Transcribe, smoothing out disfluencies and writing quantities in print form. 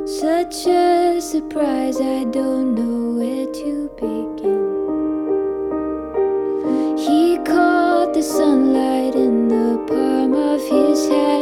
Such a surprise, I don't know where to begin. He caught the sunlight in the palm of his hand.